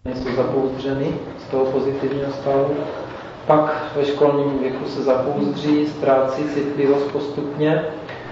jsou zapouzdřeny z toho pozitivního stavu. Pak ve školním věku se zapouzdří, ztrácí citlivost postupně.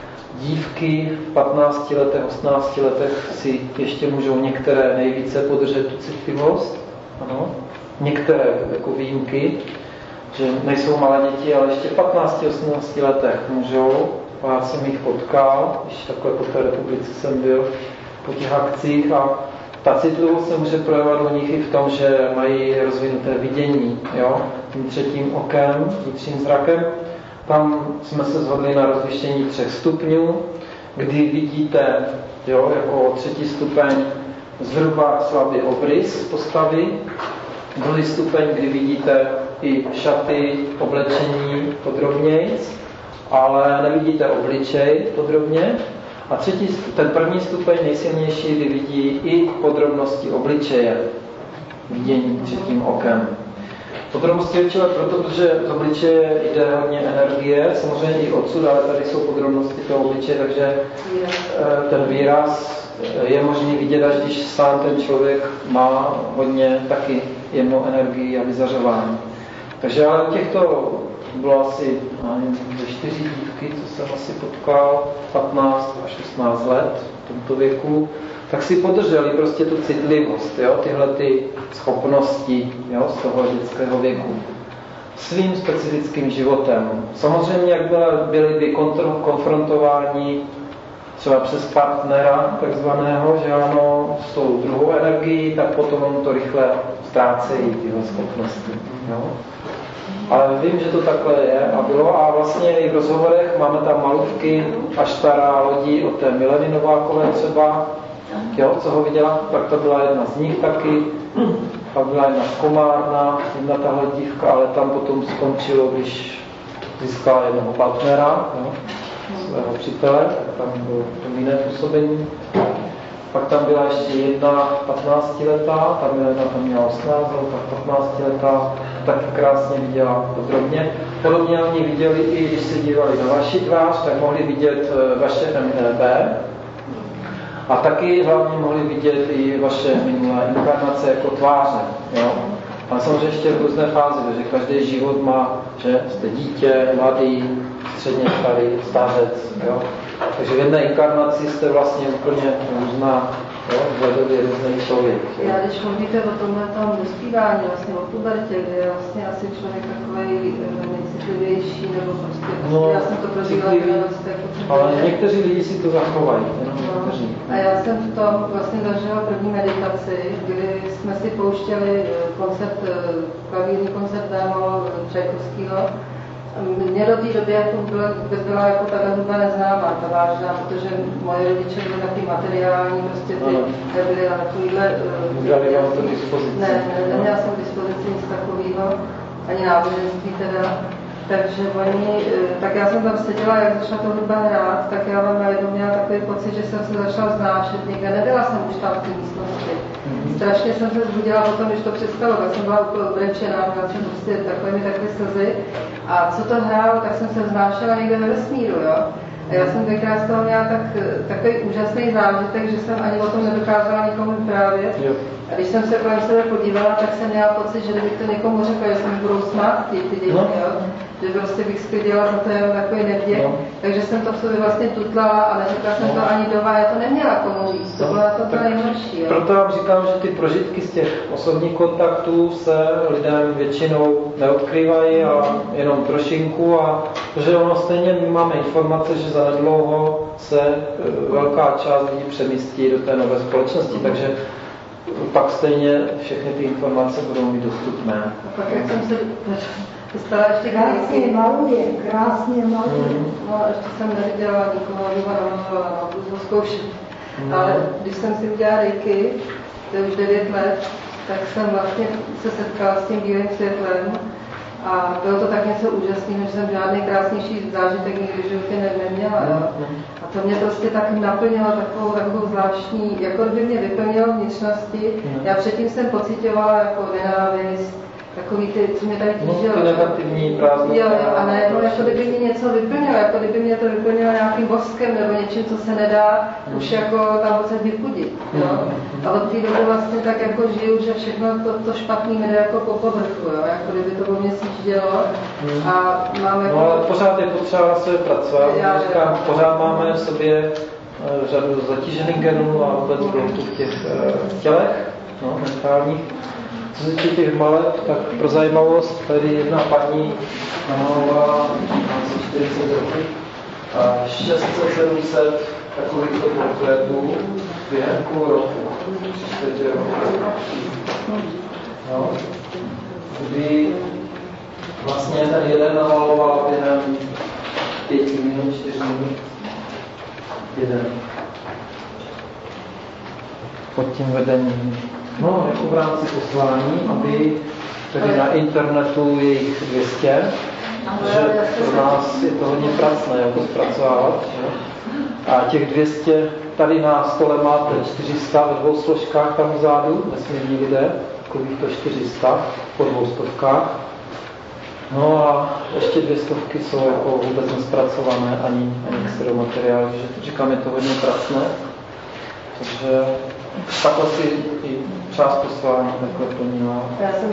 Dívky v 15 letech, 18 letech si ještě můžou některé nejvíce podržet tu citlivost. Ano. Některé jako výjimky, že nejsou malé děti, ale ještě v 15-18 letech můžou. A já jsem jich potkal, když takhle po té republice jsem byl, po těch akcích, a ta citlivost se může projevovat u nich i v tom, že mají rozvinuté vidění, jo? Tím třetím okem, vnitřním zrakem. Tam jsme se shodli na rozlišení 3 stupňů, kdy vidíte, jo, jako 3. stupeň zhruba slabý obrys postavy, 2. stupeň, kdy vidíte i šaty, oblečení podrobnějc, ale nevidíte obličej podrobně. A ten 1. stupeň nejsilnější, kdy vidí i podrobnosti obličeje, vidění 3. okem. Podrobnosti obličeje proto, protože z obličeje jde hodně energie, samozřejmě i odsud, ale tady jsou podrobnosti toho obličeje, takže ten výraz je možný vidět, až když sám ten člověk má hodně taky jemnou energii a vyzařování. Takže ale u těchto bylo asi 4 dívky, co jsem asi potkal, 15 až 16 let v tomto věku, tak si podrželi prostě tu citlivost, jo, tyhle ty schopnosti, jo, z toho dětského věku svým specifickým životem. Samozřejmě, jak byli konfrontováni třeba přes partnera takzvaného, že ano, s tou druhou energií, tak potom to rychle ztrácejí tyhle schopnosti. Jo. Ale vím, že to takhle je a bylo, a vlastně i v rozhovorech máme tam malůvky Aštara Lodí od té Mileny Novákové třeba, jo, co ho viděla, tak to byla jedna z nich taky, pak byla jedna z Komárna, jedna tahle dívka, ale tam potom skončilo, když získala jednoho partnera, jo, svého přítele, tak tam bylo jiné působení. Pak tam byla ještě jedna 15letá, tam měla 18, tak 15letá, taky krásně viděla podrobně. Podobně oni viděli, i když se dívali na vaši tvář, tak mohli vidět vaše MDB. A taky hlavně mohli vidět i vaše minulé inkarnace jako tváře. Jo? A samozřejmě ještě v různé fázi, protože každý život má, že jste dítě, mladý, středně starý, stařec. Jo? Takže v jedné inkarnaci jste vlastně úplně různá, vzhledově různý člověk. Já když mluvíte o tomhle tam dospívání, vlastně o pubertě, kde je vlastně asi člověk takovej nejcitlivější, nebo prostě, no, já jsem to prožívala, ale někteří lidi si to zachovají, jenom někteří. A já jsem v tom vlastně zažila první meditaci, kdy jsme si pouštěli klavírní koncert Démo Čajkovskýho. Mě do té doby byla jako ta hudba neznámá, ta vážná, protože moje rodiče byly taky materiální, prostě ty nebyly na takovýhle... Udělali vám to dispozici? Ne, neměla jsem dispozici nic takového, ani náboženství teda. Takže tak já jsem tam seděla, jak začala to hudba hrát, tak já vám najednou měla takový pocit, že jsem se začala znášet někde. Nebyla jsem už tam v té místnosti. Strašně jsem se zbudila o tom, když to přestalo, tak jsem byla úplně obrečená, měla jsem prostě takové slzy. A co to hrálo, tak jsem se vznášela někde ve vesmíru, jo. A já jsem tenkrát z toho měla takový úžasný zážitek, že jsem ani o tom nedokázala nikomu vyprávět. A když jsem se kolem sebe podívala, tak jsem měla pocit, že kdybych to někomu řekla, že se mi budou smát ty děti, jo? Že prostě bych sklidila za to jenom takový nevděk. Takže jsem to v sobě vlastně tutlala, ale neřekla jsem to ani doma, já to neměla komu říct, to bylo to nejhorší. Proto vám říkám, že ty prožitky z těch osobních kontaktů se lidem většinou neodkrývají a jenom trošinku, a že ono stejně my máme informace, že za nedlouho se velká část lidí přemístí do té nové společnosti, takže pak stejně všechny ty informace budou mít dostupné. A pak jak jsem se dostala ještě krásně maluje. No, ještě jsem neviděla nikoho, no, budu zkoušet. Ale když jsem si udělala reiki, to je už 9 let, tak jsem vlastně se setkala s tím bílým světlem a bylo to tak něco úžasného, že jsem žádný krásnější zážitek nikdy v životě neměla. A to mě prostě tak naplnilo takovou zvláštní, jako by mě vyplnilo vnitřnosti. Já předtím jsem pocitovala jako nenávist, takový ty, co mě tady tížilo. Ty negativní prázdnoty. Jo, a najednou, jako kdyby mě něco vyplnilo, jako kdyby mě to vyplnilo nějakým voskem nebo něčím, co se nedá už jako tam odsaď vypudit. Jo? A od té doby vlastně tak jako žiju, že všechno to špatný mi jde jako po povrchu, jo? Jako kdyby to po mě sjíždělo. A mám jako... No ale pořád je potřeba se pracovat. Říkám, pořád máme v sobě řadu zatížených genů a vůbec v těch tělech, mentálních. Co se týče těch maleb, tak pro zajímavost, tady jedna paní namalovala 40 roků 600-700 takovýchto portrétů během půl roku. 4 roky. No. Kdy vlastně ten jeden namaloval během 5 minut, 4 minut. Jeden. Pod tím vedením. No, jako v rámci poslání, aby tedy na internetu je jich 200, že pro nás je to hodně pracné, jako zpracovávat. Že? A těch 200, tady na stole máte 400 ve 2 složkách tam vzadu, nesmírní lidé, takovýchto 400 po 200. No a ještě 200 jsou jako vůbec nespracované ani materiály, že říkám, je to hodně pracné. Takže takhle si i část poslání takhle plnila. Já jsem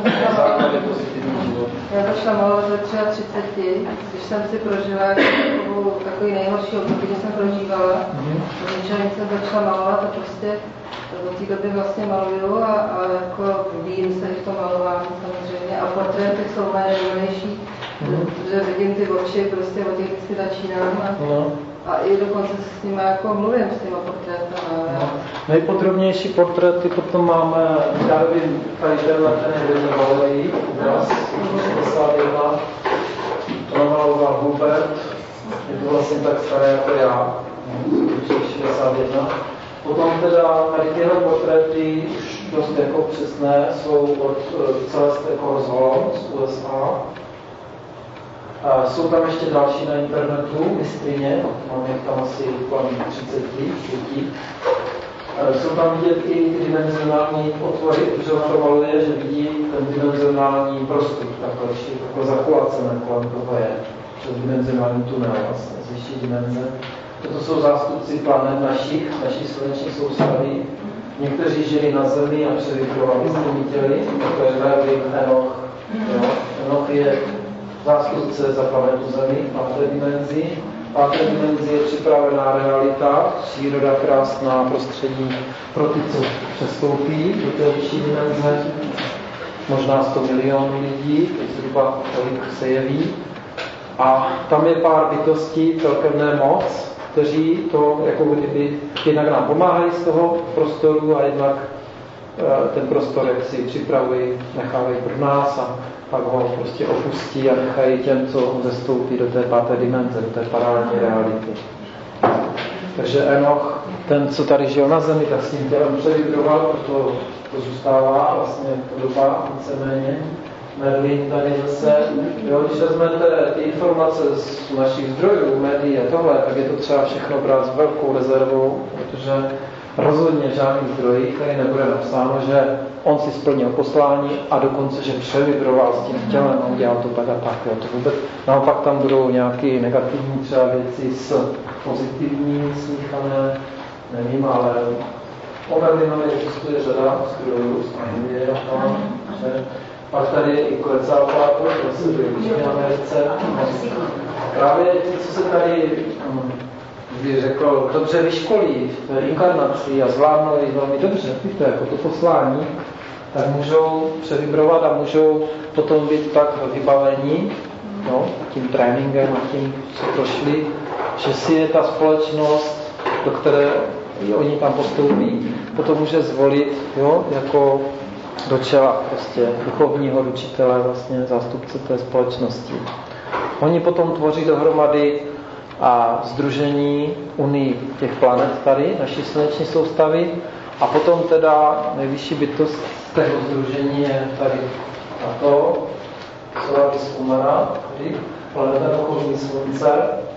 začala malovat ve 33, když jsem si prožila takový nejhorší období, kdy jsem prožívala. Ničeho jsem začala malovat a prostě od té doby vlastně maluju a jako vím se v tom malování samozřejmě. A portréty jsou moje nejlepší, že vidím ty oči, prostě od těch vždycky začínám. A i dokonce s nimi jako mluvím s těma portrétama. Nejpodrobnější portréty potom máme, já nevím, tady tenhle ten je Valerii, obraz 81, to namaloval Hubert, je to vlastně tak staré jako já, 61. Potom teda tady tyhle portréty už dost jako přesné jsou od Celeste Korzholm z USA. Jsou tam ještě další na internetu, mistryně, mám jich tam asi kolem 30 dětí. Jsou tam vidět i dimenzionální otvory, protože ona to maluje, že vidí ten dimenzionální prostor, takhle zakulacené kolem toho je, přes dimenzionální tunel vlastně, z vyšší dimenze. Toto jsou zástupci planet naší sluneční soustavy. Někteří žili na Zemi a převybrovali s těmi těly, to je Merlin, Enoch. Enoch je zástupce za planetu Zemi, páté dimenzi. Páté dimenzi je připravená realita, příroda krásná, prostředí pro ty, co přestoupí do té vyšší dimenze. Možná 100 milionů lidí, teď zhruba tolik se jeví. A tam je pár bytostí, celkem ne moc, kteří to jako kdyby jednak nám pomáhají z toho prostoru a jednak ten prostor jak si připravují, nechávají pro nás a pak ho prostě opustí a nechají těm, co zestoupí do té páté dimenze, do té paralelní reality. Takže Enoch, ten, co tady žil na Zemi, tak s ním tělem převibroval, proto to zůstává vlastně podoba víceméně. Merlin tady zase, když vezmete ty informace z našich zdrojů, médií a tohle, tak je to třeba všechno brát s velkou rezervou, protože rozhodně v žádných zdrojích tady nebude napsáno, že on si splnil poslání a dokonce, že převibroval s tím tělem a udělal to tak a tak. Jo. To vůbec, naopak tam budou nějaké negativní třeba věci s pozitivní, smíchané, nevím, ale o Merlinovi existuje řada zdrojů z Anglie, že pak tady je i Quetzalcoatl, to se byl v Jižní Americe. Právě ti, co se tady řekl, dobře vyškolí v inkarnaci a zvládnou ji velmi dobře, víte, jako to poslání, tak můžou převibrovat a můžou potom být tak vybavení tím tréninkem a tím, co prošli, že si je ta společnost, do které oni tam postoupí, potom může zvolit jako do čela prostě duchovního učitele, vlastně zástupce té společnosti. Oni potom tvoří dohromady a sdružení unii těch planet tady, naší sluneční soustavy, a potom teda nejvyšší bytost z toho sdružení je tady tato Solaris Humana, tady planeta okolí slunce.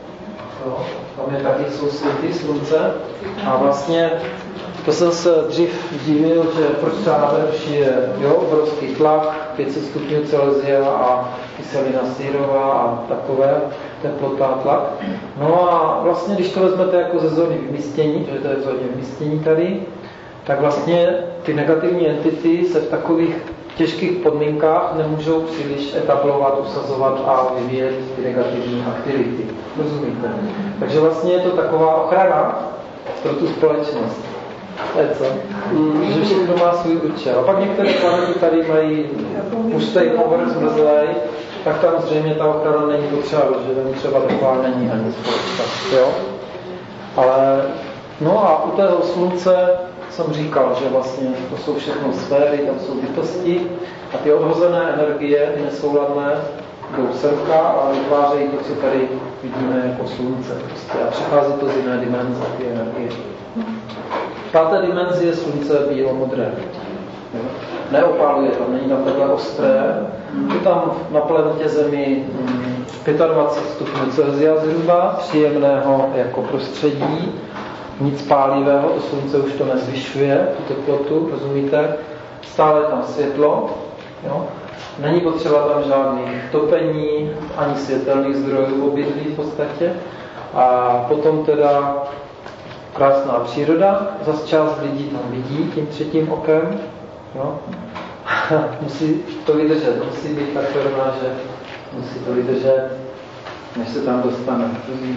Tam je taky jsou světy slunce a vlastně to jsem se dřív divil, že proč třeba na Venuši je obrovský tlak, 500 stupňů Celsia a kyselina sírová a takové teplota a tlak. No a vlastně, když to vezmete jako ze zóny vymístění, protože to je v zóně vymístění tady, tak vlastně ty negativní entity se v takových těžkých podmínkách nemůžou příliš etablovat, usazovat a vyvíjet ty negativní aktivity. Rozumíte? Takže vlastně je to taková ochrana pro tu společnost. To je co? Že všechno má svůj účel. A pak některé planety tady mají pustý povrch, zmrzlej, tak tam zřejmě ta ochrana není potřeba, že tam třeba taková není ani společnost. Jo? Ale no a u tého slunce jsem říkal, že vlastně to jsou všechno sféry, tam jsou bytosti a ty odhozené energie, ty nesouladné, jdou semka a vytvářejí to, co tady vidíme jako slunce. Prostě. A přichází to z jiné dimenze, ty energie. V páté dimenzi je slunce bílo-modré. Neopáluje tam, není tam takhle ostré. Je tam na planetě Zemi 25 stupňů Celsia zhruba, příjemného jako prostředí, nic pálivého, to slunce už to nezvyšuje, tu teplotu, rozumíte? Stále je tam světlo, jo? Není potřeba tam žádných topení, ani světelných zdrojů obydlí v podstatě. A potom teda krásná příroda, zas část lidí tam vidí tím třetím okem, jo? Musí to vydržet, musí být tak pevná, že musí to vydržet, než se tam dostane.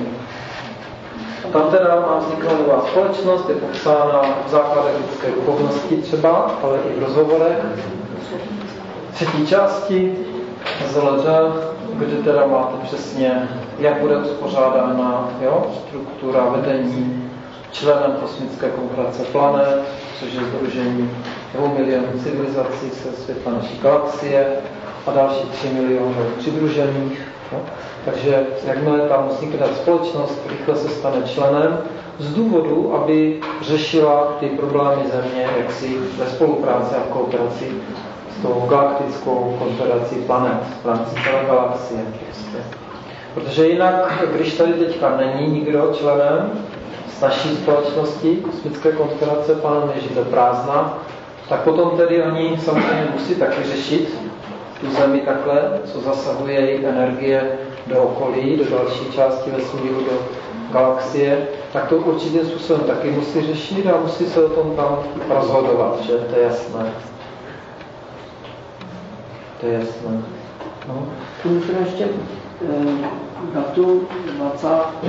Tam teda má vzniknout nová společnost, je popsána v základech lidské duchovnosti třeba, ale i v rozhovorech. Třetí části ZLČ, kde teda máte přesně, jak bude uspořádána struktura vedení členem kosmické konfederace planet, což je sdružení 2 milionů civilizací se světla naší galaxie a další 3 miliony přidružených. Takže jakmile tam vznikne společnost, rychle se stane členem z důvodu, aby řešila ty problémy Země jaksi ve spolupráci a v kooperaci s tou galaktickou konfederací planet v rámci celé galaxie. Protože jinak, když tady teďka není nikdo členem z naší společnosti, kosmické konfederace planet, je to prázdná, tak potom tedy oni samozřejmě musí taky řešit tu Zemi takhle, co zasahuje její energie do okolí, do další části vesmíru, do galaxie, tak to určitým způsobem taky musí řešit a musí se o tom tam rozhodovat, že? To je jasné. To je jasné. No. Můžu ještě datum 20.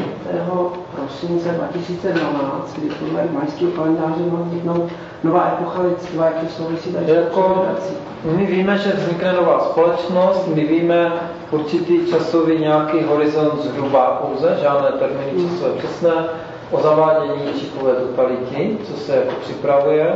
prosince 2012, kdy podle majského kalendáře má vzniknout nová epocha lidstva, jak to souvisí tady jako, my víme, že vznikne nová společnost, my víme určitý časový nějaký horizont zhruba pouze, žádné termíny časové přesné, o zavádění čipové totality, co se jako připravuje.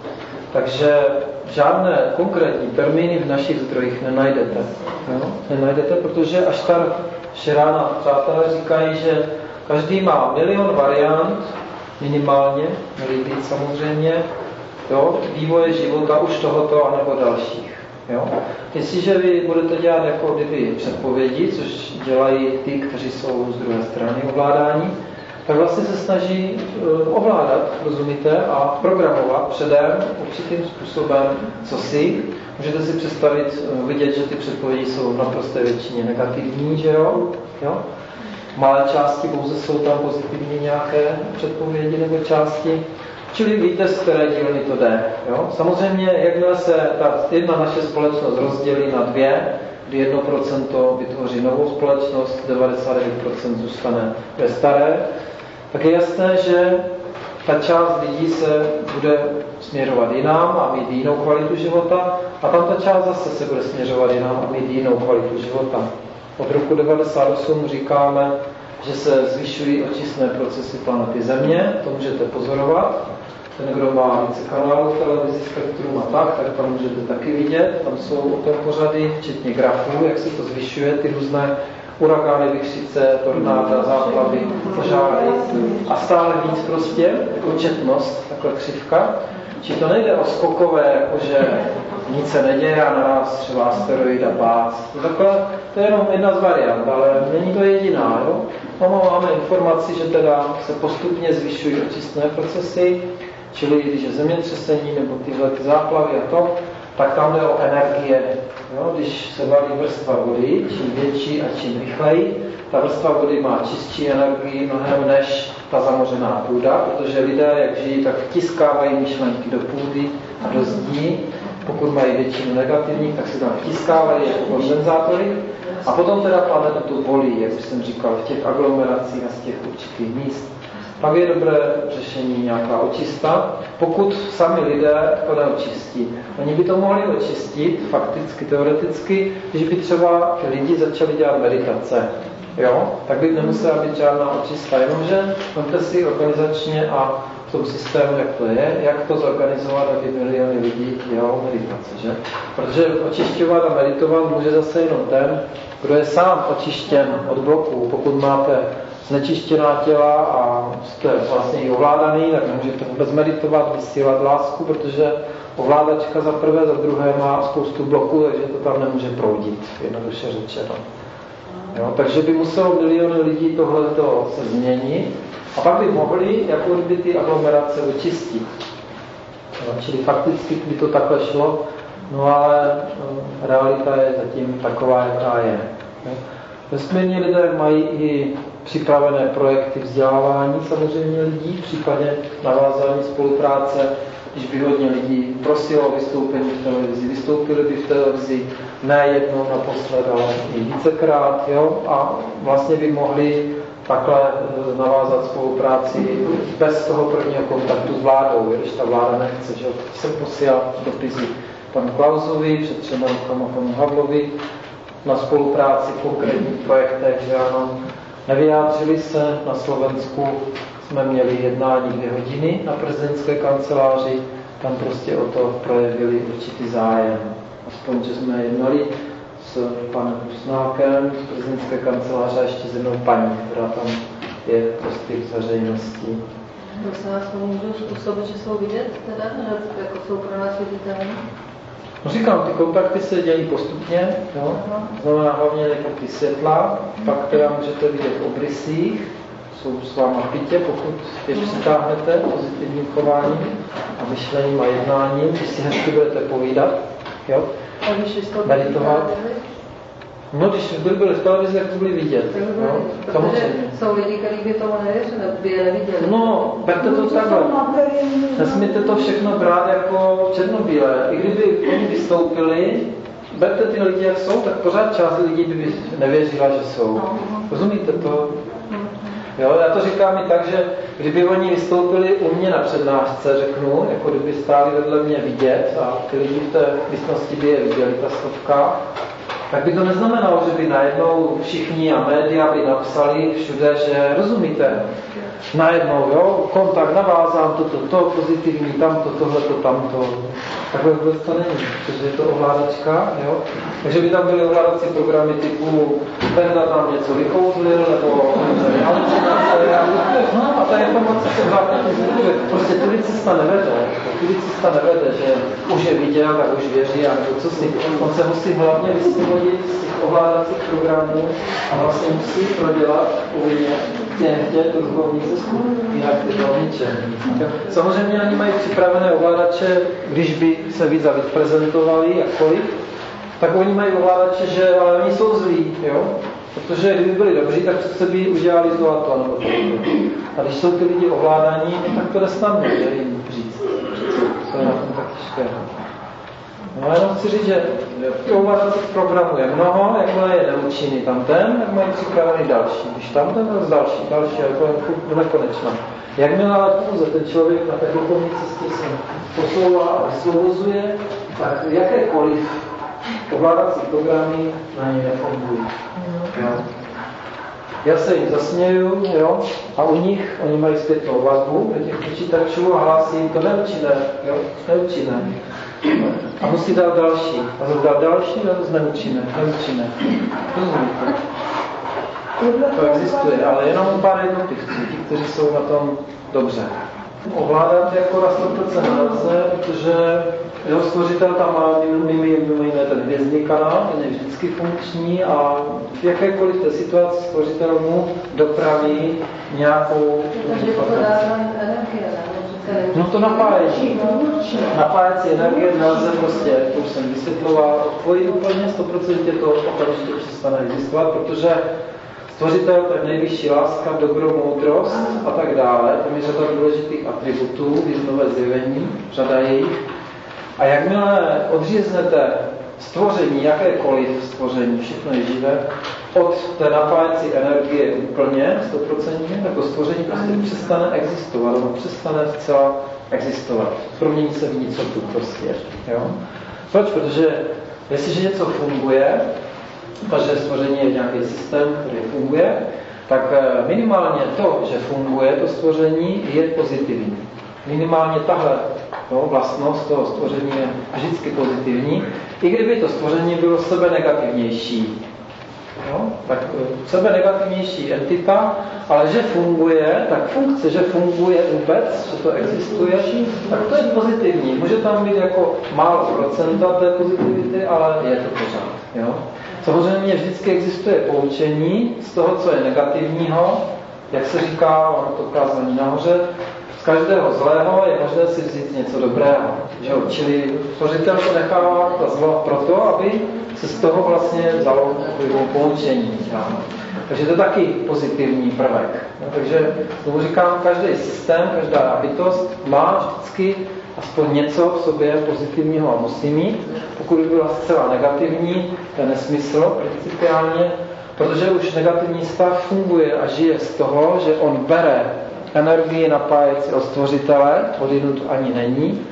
Takže žádné konkrétní termíny v našich zdrojích nenajdete. Jo? Nenajdete, protože až ta Šerána přátelé říkají, že každý má milion variant, minimálně, měli být samozřejmě, jo? Vývoje života už tohoto anebo dalších. Jo? Jestliže vy budete dělat jako kdyby předpovědi, což dělají ty, kteří jsou z druhé strany ovládání, tak vlastně se snaží ovládat, rozumíte, a programovat předem určitým způsobem, co si. Můžete si představit, vidět, že ty předpovědi jsou v naprosté většině negativní, že jo? Malé části pouze jsou tam pozitivní nějaké předpovědi nebo části. Čili víte, z které dílny to jde. Jo? Samozřejmě, jakmile se ta jedna naše společnost rozdělí na dvě, kdy 1% vytvoří novou společnost, 99% zůstane ve staré, tak je jasné, že ta část lidí se bude směřovat jinam a mít jinou kvalitu života a tam ta část zase se bude směřovat jinam a mít jinou kvalitu života. Od roku 1998 říkáme, že se zvyšují očistné procesy planety Země, to můžete pozorovat. Ten, kdo má více kanálů televizi, Spektrum a tak tam můžete taky vidět. Tam jsou o tom pořady, včetně grafů, jak se to zvyšuje, ty různé uragány, vichřice, tornáda, záplavy, požáry a stále víc prostě, jako četnost, takhle křivka. Či to nejde o skokové, jakože nic se neděje a naraz třeba asteroid a pác. To je jenom jedna z variant, ale není to jediná. Jo? Máme informaci, že teda se postupně zvyšují očistné procesy, čili když je zemětřesení nebo tyhle záplavy a to, tak tam jde o energie. Jo? Když se valí vrstva vody, čím větší a čím rychleji, ta vrstva vody má čistší energii mnohem než ta zamořená půda, protože lidé, jak žijí, tak vtiskávají myšlenky do půdy a do zdí. Pokud mají většinu negativních, tak si tam vtiskávají jako kondenzátory. A potom teda planetu tu bolí, jak jsem říkal, v těch aglomeracích a z těch určitých míst. Pak je dobré řešení nějaká očista, pokud sami lidé to neočistí. Oni by to mohli očistit, fakticky, teoreticky, když by třeba lidi začali dělat meditace. Jo? Tak by nemusela být žádná očista, jenomže vemte si organizačně a v tom systému, jak to je, jak to zorganizovat, aby miliony lidí dělalo meditace, že? Protože očišťovat a meditovat může zase jenom ten, kdo je sám očištěn od bloků. Pokud máte znečištěná těla a jste vlastně i ovládaný, tak nemůžete vůbec meditovat, vysílat lásku, protože ovládačka za prvé, za druhé má spoustu bloků, takže to tam nemůže proudit, jednoduše řečeno. Jo, takže by muselo miliony lidí tohleto se změnit a pak by mohli jako by ty aglomerace vyčistit. Jo, čili fakticky by to takhle šlo, no ale realita je zatím taková, jaká je. Vesmírně lidé mají i připravené projekty vzdělávání samozřejmě lidí, v případě navázání spolupráce, když by hodně lidí prosilo o vystoupení v televizi, vystoupili by v televizi ne jednou naposled, ale i vícekrát, jo? A vlastně by mohli takhle navázat spolupráci bez toho prvního kontaktu s vládou, když ta vláda nechce, že jsem posílal dopisy panu Klausovi, před 3 rokama panu Havlovi, na spolupráci v konkrétních projektech, že ano, nevyjádřili se. Na Slovensku jsme měli jednání 2 hodiny na prezidentské kanceláři, tam prostě o to projevili určitý zájem. Aspoň, že jsme jednali s panem Rusnákem z prezidentské kanceláře a ještě s jednou paní, která tam je prostě v veřejnosti. To se nás můžou způsobit, že jsou vidět teda, jako jsou pro nás viditelné? No říkám, ty kontakty se dějí postupně, jo? Znamená hlavně jako ty světla, pak teda můžete vidět v obrysích, jsou s váma pitě, pokud je přitáhnete pozitivním chováním a myšlením a jednáním, když si hezky budete povídat, jo? Meditovat. No, když by byli v televizi, tak by byli vidět. No, jsou lidi, kteří by tomu nevěřili, by je neviděli. No, berte to takhle. Nesmíte to všechno brát jako černobílé. I kdyby oni vystoupili, berte ty lidi, jak jsou, tak pořád část lidí by nevěřila, že jsou. Rozumíte to? Jo, já to říkám i tak, že kdyby oni vystoupili u mě na přednášce, řeknu, jako kdyby stáli vedle mě vidět a ty lidi v té místnosti by je viděli, ta stovka, tak by to neznamenalo, že by najednou všichni a média by napsali všude, že rozumíte, najednou, jo, kontakt navázám, to pozitivní, tamto, tohleto, tamto. Takhle vůbec to není, protože je to ovládačka, jo. Takže by tam byly ovládací programy typu Benda tam něco vykouzlil, nebo a ta informace se hlavně zvěduje. Prostě turicista nevede, že už je viděl, tak už věří, a nebo co si. On se musí hlavně vysvědit z těch ovládacích programů a vlastně musí prodělat povinně tu duchovní cestu, jinak je to ničem. Samozřejmě oni mají připravené ovládače, když by se víc a víc prezentovali, jakkoliv, tak oni mají ovládače, že ale oni jsou zlí, jo? Protože kdyby byli dobří, tak přece by udělali zlato nebo to. A když jsou ty lidi ovládaní, tak to nesnadné, že jim říct. To je na tom tak těžké. No a jenom chci říct, že ovládacích programů je mnoho, jakmile je neúčinný tam ten, tak mají připravený další. Když tam ten, tak další, ale to je do nekonečna. Jakmile ale pouze ten člověk na té duchovní cestě se posouvá a vysvobozuje, tak jakékoliv ovládací programy na něj nefungují. Já se jim zasměju, jo, a u nich, oni mají zpětnou vazbu do těch počítačů a hlásí jim to neúčinné, jo, neúčinné. A musí dát další. A zase dát další, a zase neúčinné. Rozumíte? To existuje, ale jenom pár jednotlivců, ti, kteří jsou na tom dobře. Ovládat jako na 100% nelze, protože jeho stvořitel tam má mimo jiné ten hvězdný kanál, ten je vždycky funkční a v jakékoliv té situaci stvořitel mu dopraví nějakou takže to dává energie, No to napájení. Napájecí energie nelze prostě, to už jsem vysvětloval, odpojit úplně 100% to okamžitě přestane existovat, protože stvořitel, to je nejvyšší láska, dobro, moudrost a tak dále. Tam je řada důležitých atributů, význové zjevení, řada jejich. A jakmile odříznete stvoření, jakékoliv stvoření, všechno je živé, od té napájecí energie úplně, 100%, tak to stvoření prostě přestane existovat, ono přestane zcela existovat. Promění se v nicotu prostě. Jo? Proč? Protože jestliže něco funguje, takže stvoření je nějaký systém, který funguje, tak minimálně to, že funguje to stvoření, je pozitivní. Minimálně tahle vlastnost toho stvoření je vždycky pozitivní, i kdyby to stvoření bylo sebe negativnější. Jo? Tak sebe negativnější entita, ale že funguje, tak funkce, že funguje vůbec, že to existuje, tak to je pozitivní. Může tam být jako málo procenta té pozitivity, ale je to pořád. Jo? Samozřejmě vždycky existuje poučení z toho, co je negativního, jak se říká, ono to kázání nahoře, z každého zlého je možné si vzít něco dobrého. Že? Čili stvořitel to nechává ta zlo proto, aby se z toho vlastně vzalo poučení. Takže to je taky pozitivní prvek. Takže tomu říkám, každý systém, každá bytost má vždycky aspoň něco v sobě pozitivního a musí mít. Pokud by byla zcela negativní, to je nesmysl principiálně, protože už negativní stav funguje a žije z toho, že on bere energii napájecí od stvořitele, odinut ani není,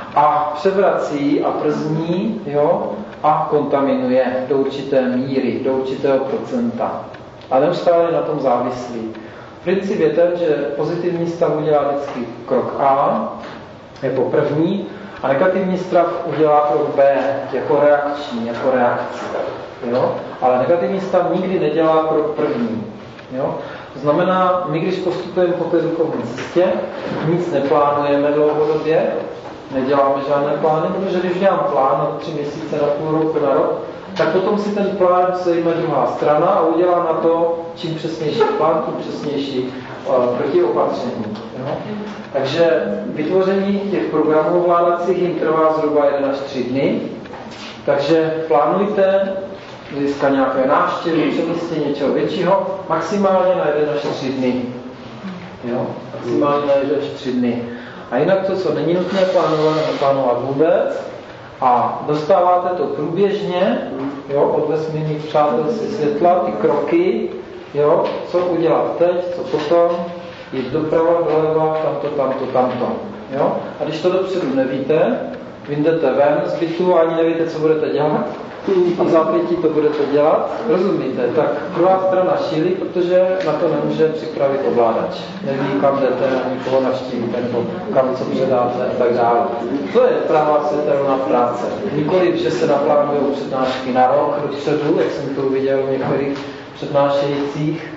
a převrací a przní, jo, a kontaminuje do určité míry, do určitého procenta. A neustále je na tom závislý. Princip je ten, že pozitivní stav udělá vždycky krok A, jako první, a negativní stav udělá krok B, jako reakční, jako reakce. Jo? Ale negativní stav nikdy nedělá krok první. Jo? To znamená, my když postupujeme po té duchovní cestě, nic neplánujeme dlouhodobě, neděláme žádné plány, protože když dělám plán na 3 měsíce, na půl roku, na rok, tak potom si ten plán sejme druhá strana a udělá na to, čím přesnější plán, tím přesnější protiopatření. Jo? Takže vytvoření těch programů vládacích jim trvá zhruba 1 až 3 dny, takže plánujte získat nějaké návštěvy, přemístění něčeho většího, maximálně na 1 až 3 dny. Jo? Maximálně na 1 až 3 dny. A jinak to, co není nutné plánovat vůbec, a dostáváte to průběžně, jo, od vesmírných přátelství světla, ty kroky, jo, co udělat teď, co potom, jít doprava, doleva, tamto. Jo? A když to dopředu nevíte, vyjdete ven z bytu a ani nevíte, co budete dělat, a v zápětí to budete dělat, rozumíte? Tak druhá strana šílí, protože na to nemůže připravit ovládač. Neví, kam jdete, ani koho navštívíte, nebo kam co předáte a tak dále. To je pravá světelná práce. Nikoliv, že se naplánují přednášky na rok dopředu, jak jsem to viděl v některých přednášejících.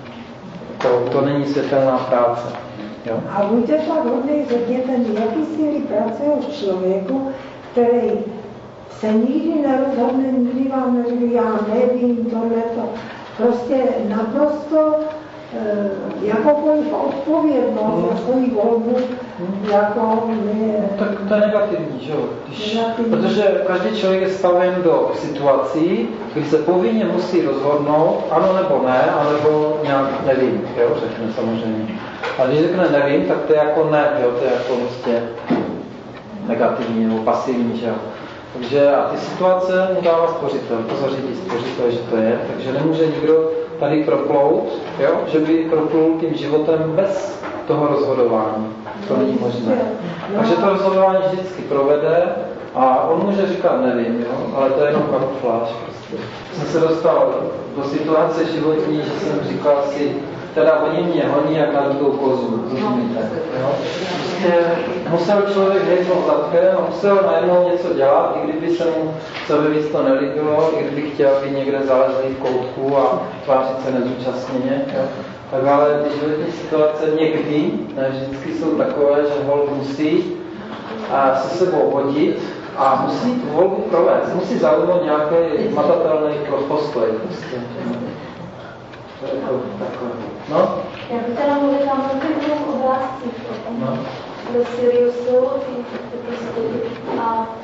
To není světelná práce. Jo? A buďte tak hodnej, řekněte mi, jaký síly pracují člověku, který se nikdy nerozhodne, nikdy vám neříká, já nevím, tohleto. Prostě naprosto jakoukoliv odpovědnost za svoji volbu, jako ne... Tak to je negativní, že jo? Protože každý člověk je staven do situací, kdy se povinně musí rozhodnout, ano nebo ne, anebo nějak nevím, jo, řekne samozřejmě. A když řekne nevím, tak to je jako ne, jo, to je jako prostě negativní nebo pasivní, že jo. Takže a ty situace mu dává stvořitel, to zařídí stvořitel, že to je, takže nemůže nikdo tady proplout, jo, že by proplul tím životem bez toho rozhodování. To není možné. Takže to rozhodování vždycky provede a on může říkat nevím, jo, ale to je jenom kamufláž prostě. Jsem se dostal do situace životní, že jsem říkal si, teda oni mě honí jak na druhou kozu, rozumíte, jo. Prostě musel člověk hejtnout zadkem a musel najednou něco dělat, i kdyby se mu sebevíc to nelíbilo, i kdyby chtěl být někde zalezlý v koutku a tvářit se nezúčastněně, jo. Tak ale ty životní situace někdy, ne vždycky jsou takové, že hol musí se sebou hodit a musí tu volbu provést, musí zaujmout nějaký matatelný postoj. Prostě. To je to takové. No? Já bych teda mluvila o těch dvou obrázcích. ve Siriusu a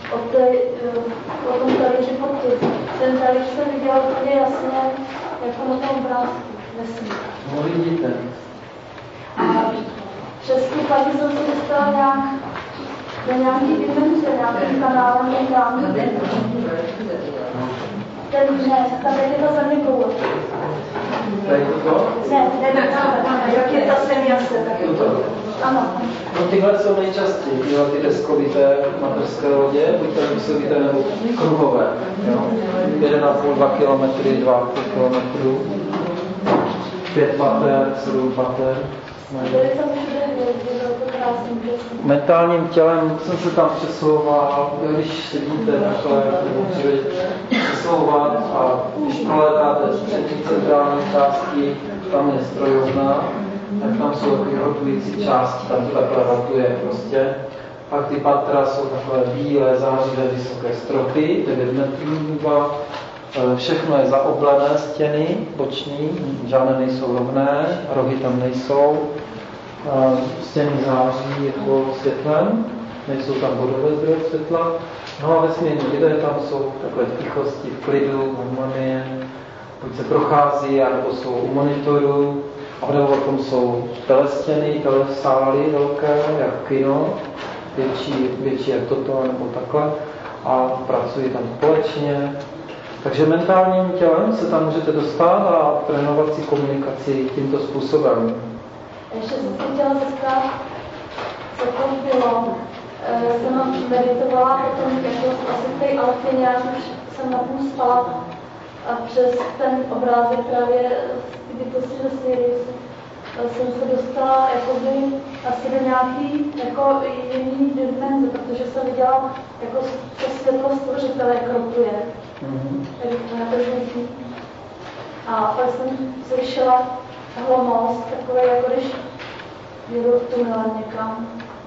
o tom talíři pod tím. Ten talíř se viděl úplně jasně, jako na tom obrázku, vesmír. No vidíte. A přes tu paní jsem se dostala nějak do nějaký dimenze, nějakým kanálem tam. Ta věděta za mě koule. Tady to? Ne, jak je ta semiace, tak je to. Ano. No tyhle jsou nejčastěji, tyhle ty deskovité mateřské lodě, buď to deskovité nebo kruhové. 1,5-2 km, 2,5 km, 5 pater, 7 pater. Mentálním tělem jsem se tam přesouval, když sedíte takhle, přesouvat a když prohledáte třetí centrální části, tam je strojovna, tak tam jsou takové rotující části, tam to takhle rotuje prostě. Pak ty patra jsou takové bílé, zářivé, vysoké stropy, 9 metrů, všechno je zaoblené stěny boční, žádné nejsou rovné, rohy tam nejsou. Stěny září jako světlem, nejsou tam bodové zdroje světla. No a vesmírní lidé tam jsou takové v tichosti, v klidu, v harmonii, buď se prochází, anebo jsou u monitoru, a nebo potom jsou telestěny, telesály velké, jak kino, větší jak toto, nebo takhle, a pracují tam společně. Takže mentálním tělem se tam můžete dostat a trénovat si komunikaci tímto způsobem. Ještě jsem se chtěla zeptat, co to bylo. Já jsem meditovala potom, jako asi v té Alfině, já jsem na tom spala a přes ten obrázek právě z bytosti ze Siriusu jsem se dostala jakoby asi do nějaký jako jiný dimenze, protože jsem viděla jako to světlo stvořitele, jak rotuje. A pak jsem slyšela hlomost, takové jako když jedu tunelem někam.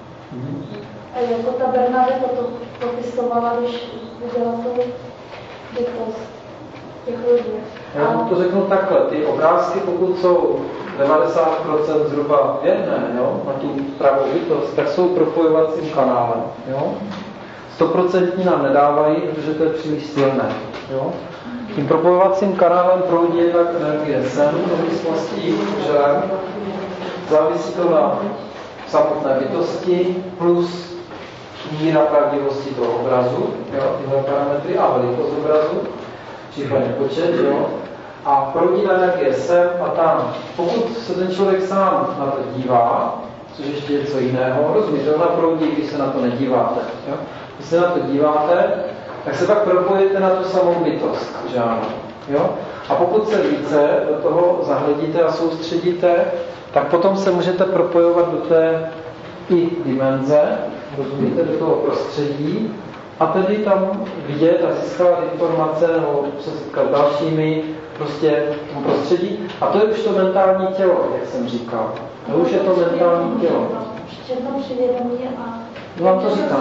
A jako ta Bernadetta to popisovala, když viděla tu bytost těch lidí. Já vám to řeknu takhle, ty obrázky, pokud jsou 90% zhruba věrné, jo, na tu pravou bytost, tak jsou propojovacím kanálem. Jo. 100% nám nedávají, protože to je příliš silné. Jo. Tím propojovacím kanálem proudí jednak energie sem do místností, že závisí to na samotné bytosti plus míra pravdivosti toho obrazu, jo, tyhle parametry a velikost obrazu, případně počet, jo. A proudí energie sem a tam. Pokud se ten člověk sám na to dívá, což ještě je něco jiného, rozumíte, ona proudí, když se na to nedíváte. Jo. Když se na to díváte, tak se pak propojíte na tu samou bytost, že ano. Jo? A pokud se více do toho zahledíte a soustředíte, tak potom se můžete propojovat do té i dimenze, rozumíte, do toho prostředí, a tedy tam vidět a získávat informace nebo se setkat dalšími prostě v tom prostředí. A to je už to mentální tělo, jak jsem říkal. To už je to mentální tělo. Všechno přivědomí a vám to říkám.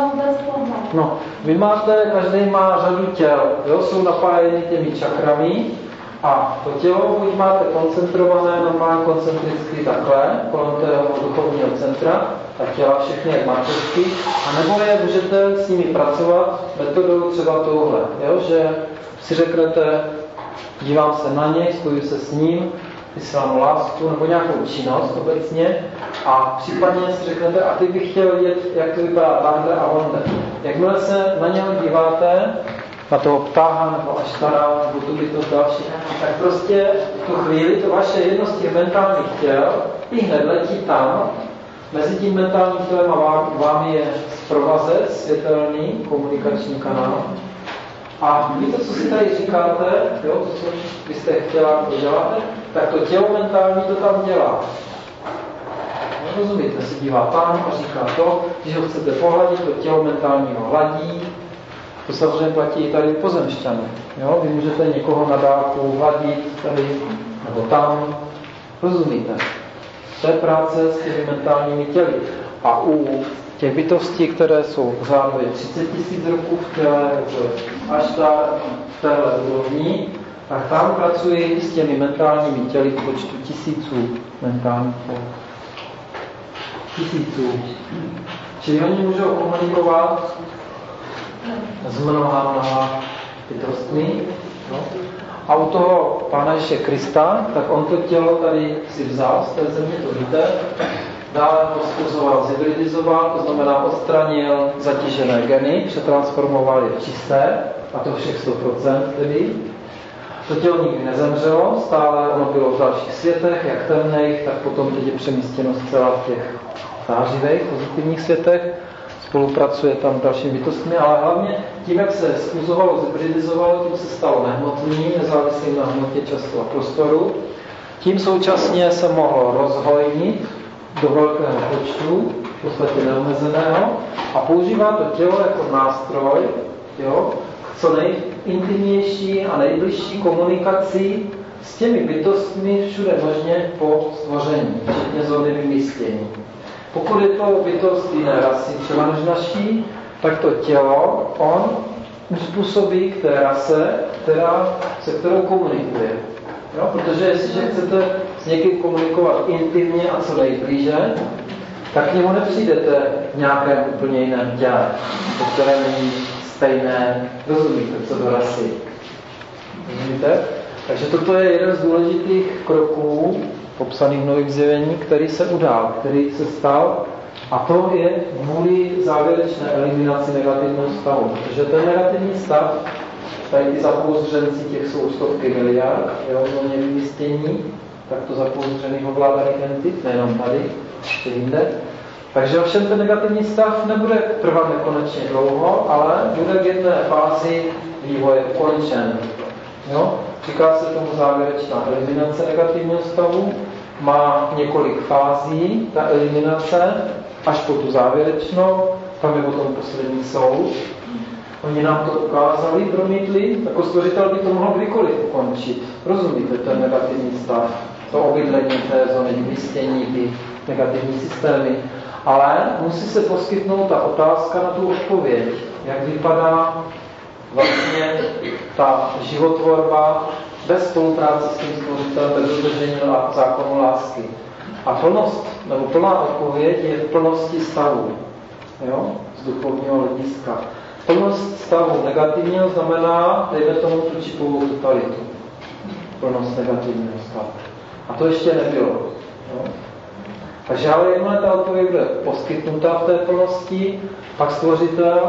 No, vy máte, každý má řadu těl, jo, jsou napájeny těmi čakrami a to tělo buď máte koncentrované, normálně koncentricky takhle, kolem toho duchovního centra, tak těla všechny jak máčečky, a nebo je můžete s nimi pracovat metodou třeba touhle, jo, že si řeknete, dívám se na něj, spojuji se s ním, vysílám lásku nebo nějakou činnost obecně a případně si řeknete, a ty bych chtěl vidět, jak to vypadá tamhle a onde. Jakmile se na něho díváte, na toho ptáha nebo aštara nebo tu bytost další, tak prostě v tu chvíli to vaše jedno z těch mentálních těl i hned letí tam, mezi tím mentálním tělem a vámi je provazec, světelný komunikační kanál. A víte, co si tady říkáte, jo, to, co byste chtěla, to děláte, tak to tělo mentální to tam dělá. No, rozumíte, se dívá tam a říká to, když ho chcete pohladit, to tělo mentální ho hladí. To samozřejmě platí i tady pozemšťany. Jo? Vy můžete někoho na dálku hladit tady nebo tam. Rozumíte? To je práce s těmi mentálními těly. A u těch bytostí, které jsou v řádově 30 000 roků v těle, až v téhle úrovni, tak tam pracuji s těmi mentálními těly v počtu tisíců mentálních těl. tisíců. Čili oni můžou komunikovat s mnoha bytostmi. No. A u toho Pána Ježíše Krista, tak on to tělo tady si vzal z té země, to víte, dále ho zkuzoval, zhybridizoval, to znamená odstranil zatížené geny, přetransformoval je v čisté, a to všech 100% tedy. To tělo nikdy nezemřelo, stále ono bylo v dalších světech, jak temných, tak potom teď je přemístěno zcela v těch zářivých, pozitivních světech. Spolupracuje tam s dalšími bytostmi, ale hlavně tím, jak se zfuzovalo, zhybridizovalo, tím se stalo nehmotným, nezávislým na hmotě času a prostoru. Tím současně se mohlo rozhojnit do velkého počtu, v podstatě neomezeného, a používá to tělo jako nástroj, jo, k co nejintimnější a nejbližší komunikaci s těmi bytostmi všude možně po stvoření, včetně zóny vymístění. Pokud je to bytost jiné rasy, třeba než naší, tak to tělo on uspůsobí k té rase, se kterou komunikuje. Jo? Protože jestliže chcete s někým komunikovat intimně a co nejblíže, tak k němu nepřijdete v nějakém úplně jiném těle, po kterém není stejné, rozumíte, co do rasy. Rozumíte? Takže toto je jeden z důležitých kroků popsaných v Novém zjevení, který se udál, který se stal, a to je kvůli závěrečné eliminaci negativního stavu. Protože ten negativní stav, tady ty zapouzdřenci, těch jsou stovky miliard, jo, v zóně vymístění, tak to zapouzdřených ovládaných entit, nejenom tady, ještě jinde. Takže ovšem ten negativní stav nebude trvat nekonečně dlouho, ale bude v jedné fázi vývoje ukončen. Jo? Říká se tomu závěrečná eliminace negativního stavu. Má několik fází, ta eliminace, až po tu závěrečnou, tam je potom poslední soud. Oni nám to ukázali, promítli, jako stvořitel by to mohl kdykoliv ukončit. Rozumíte, ten negativní stav, to obydlení té zóny vymístění, ty negativní systémy. Ale musí se poskytnout ta otázka na tu odpověď, jak vypadá vlastně ta životvorba bez spolupráce s tím stvořitelem, bez dodržení zákonu lásky. A plnost, nebo plná odpověď je v plnosti stavu, jo? Z duchovního hlediska. Plnost stavu negativního znamená, dejme tomu tu čipovou totalitu. Plnost negativního stavu. A to ještě nebylo. Jo? Takže ale jakmile ta odpověď bude poskytnutá v té plnosti, pak stvořitel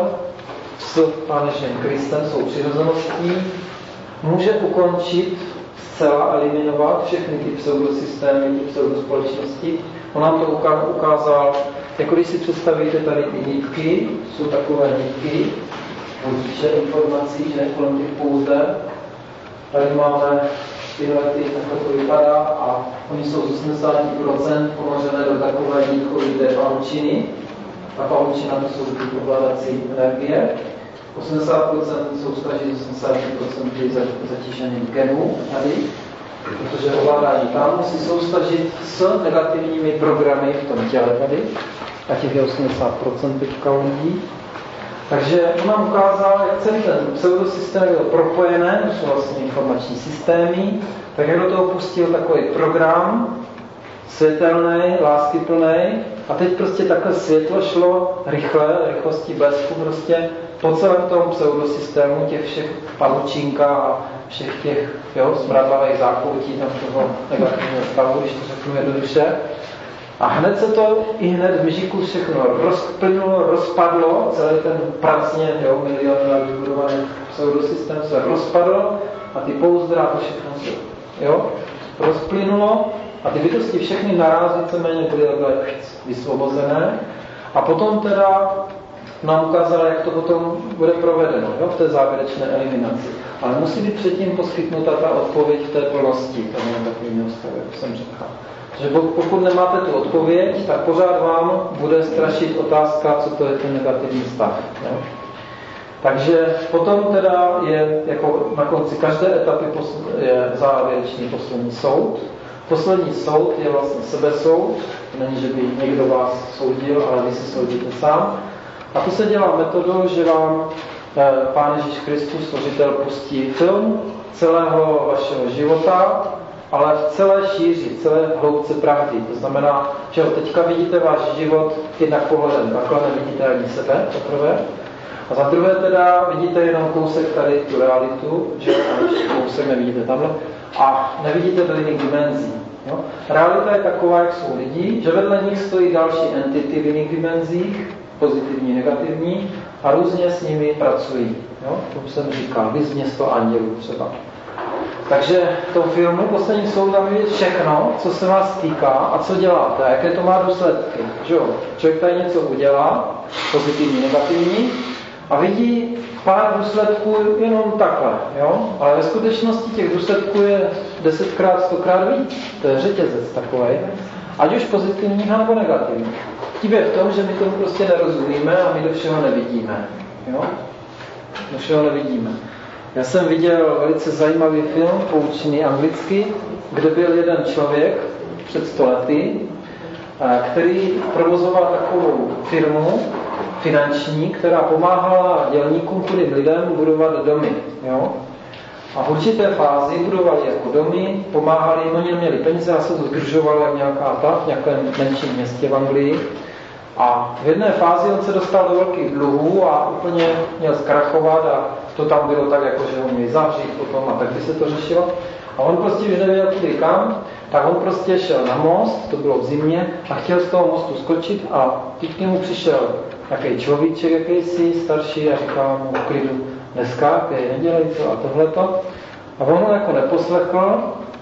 s Pánem Kristem, svou přirozeností, může ukončit, zcela eliminovat všechny ty pseudosystémy, ty pseudospolečnosti. On nám to ukázal, jako když si představíte tady ty nitky, jsou takové nitky, vodiče informací, že kolem těch pouze. Tady máme tyhle, takhle to vypadá, a oni jsou z 80% ponořené do takové nitkovité pavučiny. Ta pavučina to jsou ty ovládací energie. 80% jsou staží z 80% zatížených genů tady, protože ovládání tam musí soustažit s negativními programy v tom těle tady, a těch je 80% teďka lidí. Takže on nám ukázal, jak celý ten pseudosystém byl propojený, to jsou vlastně informační systémy, tak jak do toho pustil takový program, světelný, láskyplný, a teď prostě takhle světlo šlo rychle, rychlostí blesku prostě po celém tom pseudosystému těch všech pavučinkách a všech těch smradlavých zákoutí tam toho negativního stavu, když to řeknu jednoduše. A hned se to i hned v myžiku všechno rozplynulo, rozpadlo, celý ten pracně milion let vybudovaný pseudosystém se rozpadl a ty pouzdra to všechno se rozplynulo a ty bytosti všechny naráz víceméně byly takhle vysvobozené. A potom teda nám ukázala, jak to potom bude provedeno v té závěrečné eliminaci. Ale musí být předtím poskytnuta ta odpověď v té plnosti toho negativního stavu, jak jsem říkal. Že pokud nemáte tu odpověď, tak pořád vám bude strašit otázka, co to je ten negativní stav. Jo? Takže potom teda je jako na konci každé etapy je závěrečný poslední soud. Poslední soud je vlastně sebesoud. Není, že by někdo vás soudil, ale vy se soudíte sám. A to se dělá metodou, že vám Pán Ježíš Kristus, stvořitel, pustí film celého vašeho života ale v celé šíři, v celé hloubce pravdy. To znamená, že teďka vidíte váš život jednak pohledem takhle, nevidíte ani sebe, poprvé. A za druhé teda vidíte jenom kousek tady tu realitu, že kousek nevidíte tamhle, a nevidíte do jiných dimenzí. Jo? Realita je taková, jak jsou lidi, že vedle nich stojí další entity v jiných dimenzích, pozitivní, negativní, a různě s nimi pracují. Jo? To jsem říkal, víc město andělů třeba. Takže v tom filmu poslední jsou tam vidět všechno, co se vás týká a co děláte, a jaké to má důsledky. Že jo? Člověk tady něco udělá, pozitivní, negativní, a vidí pár důsledků jenom takhle, jo? Ale ve skutečnosti těch důsledků je 10krát, 100krát víc. To je řetězec takovej. Ať už pozitivních, nebo negativních. Tím je v tom, že my tomu prostě nerozumíme a my do všeho nevidíme. Jo? Do všeho nevidíme. Já jsem viděl velice zajímavý film, poučený anglicky, kde byl jeden člověk před 100 lety, který provozoval takovou firmu finanční, která pomáhala dělníkům, chudým lidem budovat domy. Jo? A v určité fázi budovali jako domy, pomáhali, oni neměli peníze a se to združovalo jak nějaká v nějakém menším městě v Anglii. A v jedné fázi on se dostal do velkých dluhů a úplně měl zkrachovat a to tam bylo tak, jako že ho měli zavřít potom a tak by se to řešilo. A on prostě už nevěděl kudy kam, tak on prostě šel na most, to bylo v zimě, a chtěl z toho mostu skočit a teď k němu přišel nějaký človíček jakýsi starší a říkal mu v klidu, neskákej, nedělej to a tohleto. A on ho jako neposlechl,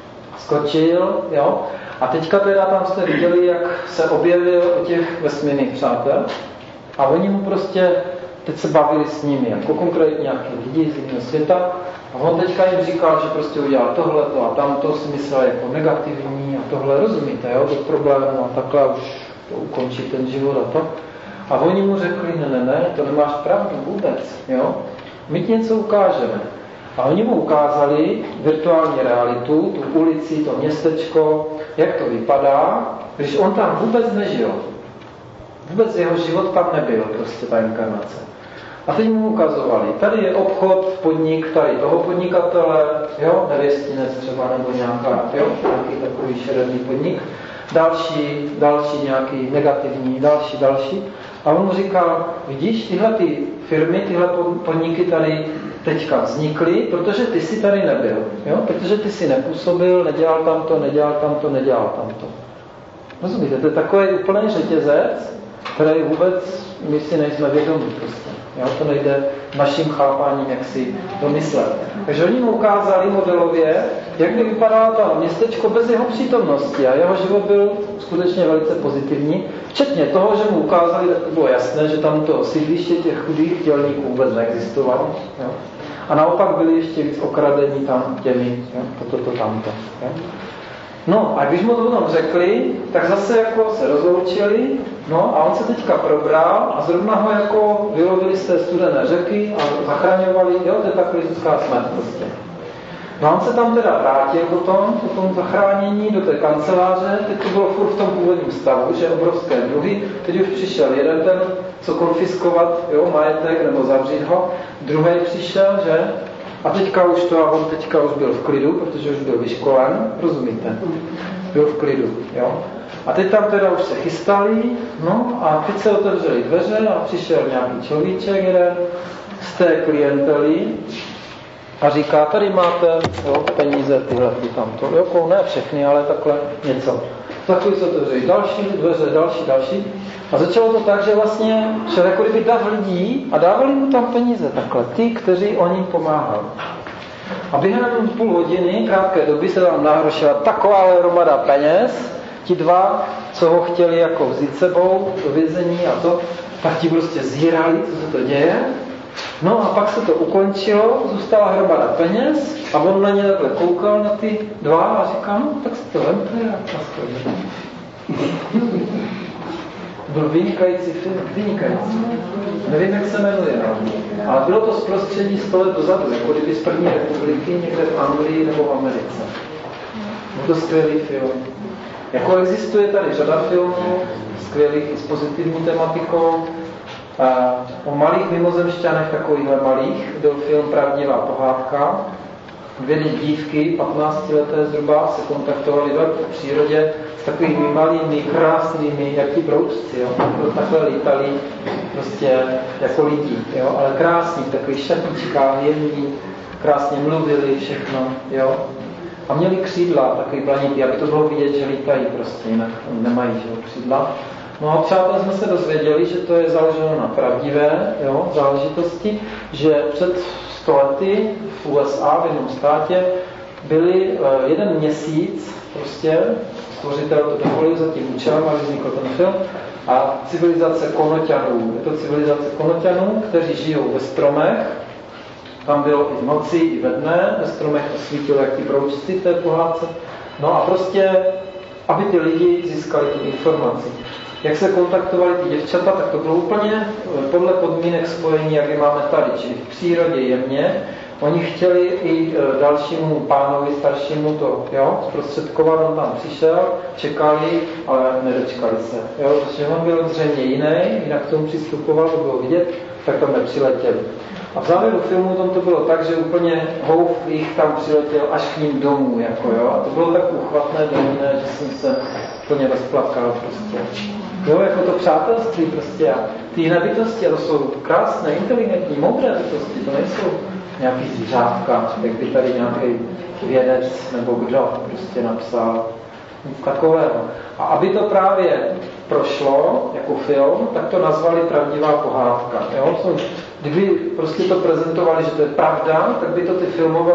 skočil, jo. A teďka teda tam jste viděli, jak se objevil u těch vesmírných přátel a oni mu prostě, teď se bavili s nimi, jako konkrétně nějaký lidi z jiného světa, a on teďka jim říkal, že prostě udělal tohleto a tamto, si myslel jako negativní a tohle, rozumíte, jo, bez problému a takhle už to ukončí ten život a to. A oni mu řekli, ne, to nemáš pravdu vůbec, jo, my ti něco ukážeme. A oni mu ukázali virtuální realitu, tu ulici, to městečko, jak to vypadá, když on tam vůbec nežil. Vůbec jeho život tam nebyl, prostě ta inkarnace. A teď mu ukazovali, tady je obchod, podnik, tady toho podnikatele, jo, nevěstinec třeba, nebo nějaký takový šeredný podnik, další nějaký negativní, další. A on mu říkal, vidíš, tyhle ty firmy, tyhle podniky tady teďka vznikly, protože ty si tady nebyl, jo? Protože ty si nepůsobil, nedělal tamto. Rozumíte, to je takový úplný řetězec, který vůbec my si nejsme vědomí prostě. Jo? To nejde naším chápáním, jak si domyslet. Takže oni mu ukázali modelově, jak by vypadalo to městečko bez jeho přítomnosti a jeho život byl skutečně velice pozitivní, včetně toho, že mu ukázali, tak to bylo jasné, že tam to sídliště těch chudých dělníků vůbec neexistovalo. Jo? A naopak byli ještě víc okradení tam těmi, toto, tamto. Jo? No a když mu to potom řekli, tak zase jako se rozloučili, no a on se teďka probral a zrovna ho jako vylovili z té studené řeky a zachraňovali, jo, to je takový lidská smrt prostě. No a on se tam teda vrátil po tom zachránění do té kanceláře, teď to bylo furt v tom původním stavu, že obrovské dluhy, teď už přišel jeden ten, co konfiskovat, jo, majetek nebo zavřít ho, druhý přišel, že? A teďka už byl v klidu, protože už byl vyškolen, rozumíte? Byl v klidu, jo? A teď tam teda už se chystali, no a teď se otevřely dveře a přišel nějaký človíček jeden z té klientely a říká, tady máte, jo, peníze, tyhle, tamto, jo, ne všechny, ale takhle něco. Takový se otevřeli další dveře, další. A začalo to tak, že vlastně šel jako kdyby dav lidí a dávali mu tam peníze takhle, ty, kteří o ním pomáhali. A během půl hodiny, krátké doby, se tam nahrošila taková hromada peněz, ti dva, co ho chtěli jako vzít sebou do vězení a to, tak ti prostě zírali, co se to děje. No a pak se to ukončilo, zůstala hromada peněz a on na ně takhle koukal na ty dva a říkal, no tak si to vemte a byl vynikající film, vynikající. Nevím, jak se jmenuje, ale bylo to z prostředí 100 let dozadu, jako kdyby z první republiky někde v Anglii nebo v Americe. Byl to skvělý film. Jako existuje tady řada filmů, skvělých i s pozitivní tematikou. O malých mimozemšťanech, takovýchhle malých, byl film Pravdivá pohádka. dvě dívky, 15leté zhruba, se kontaktovaly v přírodě s takovými malými, krásnými, jak ti broučci, jo? Takhle lítali prostě jako lidi, jo? Ale krásní, takový šatičkách, jemní, krásně mluvili, všechno, jo? A měli křídla, takový planety, aby to bylo vidět, že lítají prostě, jinak nemají, že jo, křídla. No a přátelé jsme se dozvěděli, že to je založeno na pravdivé, jo, záležitosti, že před 100 lety v USA, v jednom státě, byli jeden měsíc, prostě stvořitel to dovolil za tím účelem, aby vznikl ten film, a civilizace Konoťanů. Je to civilizace Konoťanů, kteří žijou ve stromech. Tam bylo i v noci, i ve dne, ve stromech to svítilo jak ty broučci té pohádce. No a prostě, aby ty lidi získali tu informaci. Jak se kontaktovali ty děvčata, tak to bylo úplně podle podmínek spojení, jak je máme tady, čili v přírodě jemně. Oni chtěli i dalšímu pánovi, staršímu to, jo, zprostředkovat, on tam přišel, čekali, ale nedočkali se, jo, protože on byl zřejmě jiný, jinak k tomu přistupoval, to bylo vidět, tak tam nepřiletěli. A v závěru filmu tam to bylo tak, že úplně houf jich tam přiletěl až k ním domů, jako jo, a to bylo tak uchvatné, dojemné, že jsem se úplně rozplakal prostě. Jo, jako to přátelství prostě a ty jiné bytosti, a to jsou krásné, inteligentní, moudré bytosti, to nejsou nějaký zvířátka, jak by tady nějaký vědec nebo kdo prostě napsal, nic takového. A aby to právě prošlo jako film, tak to nazvali pravdivá pohádka. Jo? Kdyby prostě to prezentovali, že to je pravda, tak by to ty filmové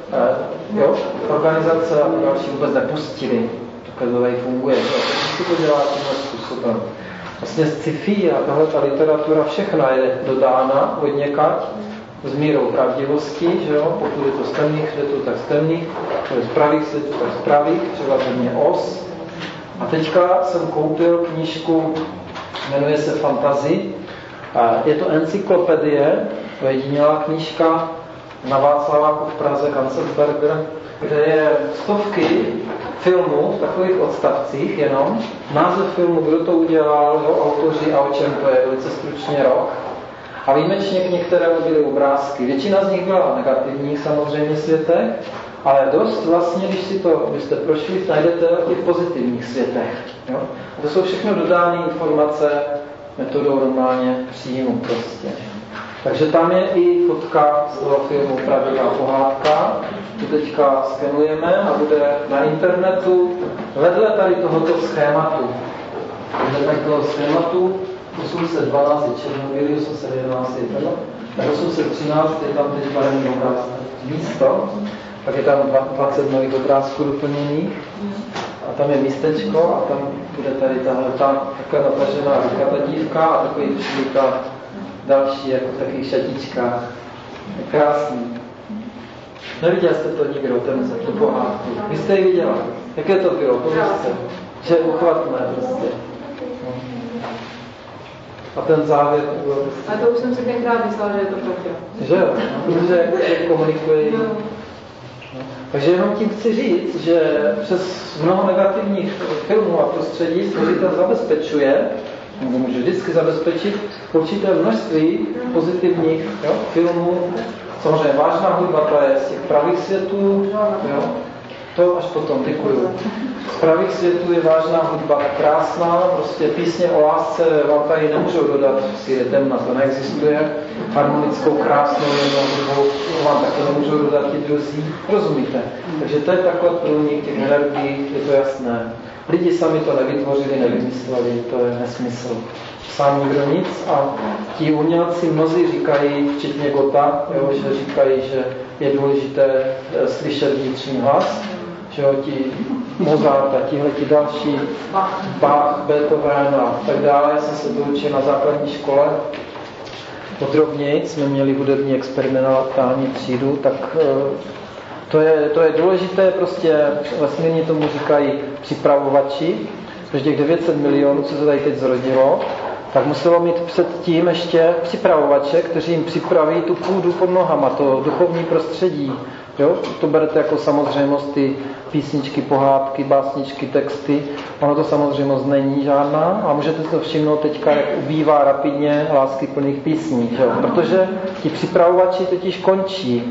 organizace a další vůbec nepustili. Takhle to tady funguje. Vždycky to dělá tímhle způsobem. Vlastně sci-fi a tahle ta literatura všechna je dodána od někať s mírou pravdivosti, že jo? Pokud je to z temných světů, tak z temných, z pravých světů, tak z pravých, třeba země Os. A teďka jsem koupil knížku, jmenuje se Fantasy. Je to encyklopedie, ojedinělá knížka na Václaváku v Praze, Kanzelsberger, kde je stovky filmů v takových odstavcích jenom. Název filmu, kdo to udělal, jo, autoři a o čem to je, velice stručně rok. A výjimečně k některé byly obrázky. Většina z nich byla negativních samozřejmě světech, ale dost vlastně, když jste prošli, najdete o těch pozitivních světech. Jo? A to jsou všechno dodány informace metodou normálně příjmu prostě. Takže tam je i fotka z toho filmu Pravdivá pohádka. Tu teďka skenujeme a bude na internetu vedle tady tohoto schématu. Vedle tady toho schématu 812 je černobílý, 811 je teda, tak 813 je tam teď barevný obraz místo, pak je tam 20 nových obrázků doplněných a tam je místečko a tam bude tady takhle natažená ruka ta dívka a takový přilíka další, jako v takových šatičkách. Je krásný. Neviděl jste to nikdo, tu pohádku. Vy jste ji viděla. Jaké to bylo? Povězte. Že je uchvatné prostě. A ten závěr byl... A to už jsem si tenkrát myslela, že je to pravda. Že jo, protože komunikuje. Takže jenom tím chci říct, že přes mnoho negativních filmů a prostředí stvořitel zabezpečuje, nebo může vždycky zabezpečit určité množství pozitivních filmů. Samozřejmě vážná hudba, ta je z těch pravých světů, jo. To až potom, děkuju. Z pravých světů je vážná hudba krásná, prostě písně o lásce vám tady nemůžou dodat, si je temna, to neexistuje. Harmonickou, krásnou hudbou vám taky nemůžou dodat ti druzí, rozumíte? Takže to je takhle průnik těch energií, je to jasné. Lidi sami to nevytvořili, nevymysleli, to je nesmysl. Sám nikdo nic a ti umělci mnozí říkají, včetně Gotta, jo, že říkají, že je důležité slyšet vnitřní hlas, že jo, ti Mozart a tihleti další, Bach, Beethoven a tak dále. Já jsem se doučil na základní škole. Podrobněji jsme měli hudební experimentální třídu, tak to je důležité, prostě vesmírně tomu říkají připravovači, protože těch 900 milionů, co se tady teď zrodilo, tak muselo mít předtím ještě připravovače, kteří jim připraví tu půdu pod nohama, to duchovní prostředí. Jo? To berete jako samozřejmost, ty písničky, pohádky, básničky, texty. Ono to samozřejmost není žádná a můžete to všimnout teďka, jak ubývá rapidně láskyplných písní. Jo? Protože ti připravovači totiž končí.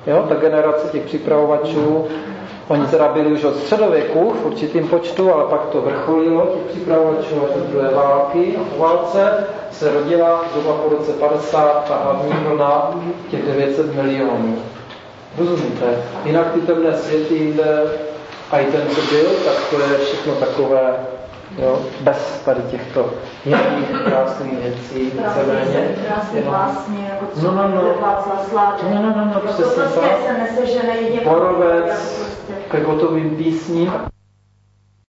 Jo, ta generace těch připravovačů, oni teda byli už od středověku v určitým počtu, ale pak to vrcholilo těch připravovačů až do druhé války. A po válce se rodila zhruba po roce 50 ta hlavní vlna těch 900 milionů. Rozumíte? Jinak ty temné světy, a i ten, co byl, tak to je všechno takové, jo, bez tady těchto jiných krásných věcí, víceméně. Krásný vlastně, jako co Václav Sládek. No, přesně prostě tak. se nesežene jedině Borovec ke gotovým písním.